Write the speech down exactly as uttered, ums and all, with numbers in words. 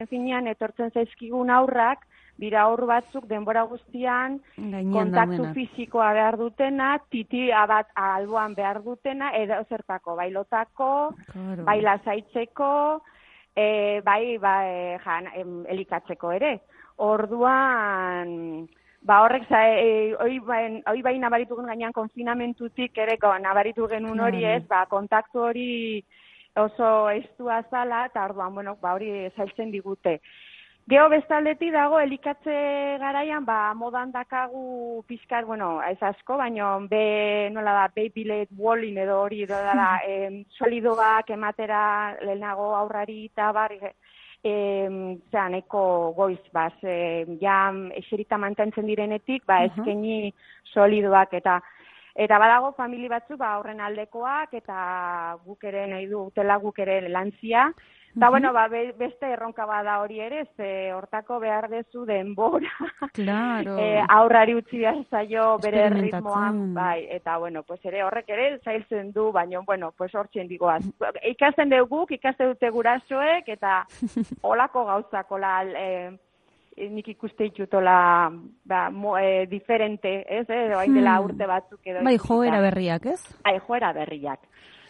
finean etortzen zaizkigun aurrak, dira aur batzuk denbora guztian kontaktu fisikoa behar dutena, titia bat alboan behar dutena, edo zertako, bai lotako, claro. Bai lasaitzeko, e, bai, bai jan, em, elikatzeko ere. Orduan, ba horrek, e, hoi bai, bai nabaritu gen gainean konfinamentutik ere, nabaritu genuen hori claro. Ez, ba kontaktu hori oso estua zala, eta orduan, bueno, ba hori zailtzen digute. Geo bestaldetik dago, elikatze garaian, ba, modan dakagu pizkar, bueno, ez asko, baina be, nola da, baby-led walling edo hori, edo da, em, solidoak ematera lehenago aurrari eta bar, em, zean, eko goiz, ba, ze, ja, eserita mantentzen direnetik, ba, eskeni solidoak eta Eta badago famili batzu, ba, horren aldekoak, eta guk ere nahi du, utela guk ere lantzia. Eta, uh-huh. bueno, ba, beste erronka bada hori ere, ze hortako behar dezu denbora. Claro. e, aurrari utzi behar zaio bere ritmoan, bai, eta, bueno, pues ere horrek ere zailtzen du, baina, bueno, pues hortzen digoaz. Ikasten duguk, ikasten dute gurasoek, eta olako gauzak, ola, e, nik ikuste ditutola ba, mo, e, diferente, ez, eh? Bain dela urte batzuk edo. Bai, joera berriak, ez? Bai, joera berriak.